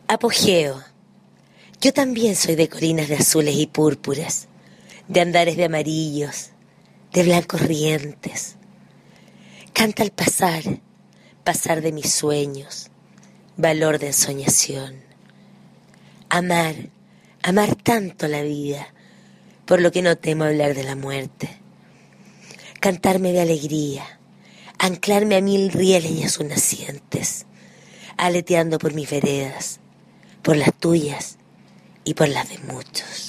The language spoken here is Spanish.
Apogeo. Yo también soy de colinas de azules y púrpuras, de andares de amarillos, de blancos rientes. Canta al pasar, pasar de mis sueños, valor de ensoñación. Amar, amar tanto la vida, por lo que no temo hablar de la muerte. Cantarme de alegría, anclarme a mil rieles y a sus nacientes, aleteando por mis veredas, por las tuyas y por las de muchos.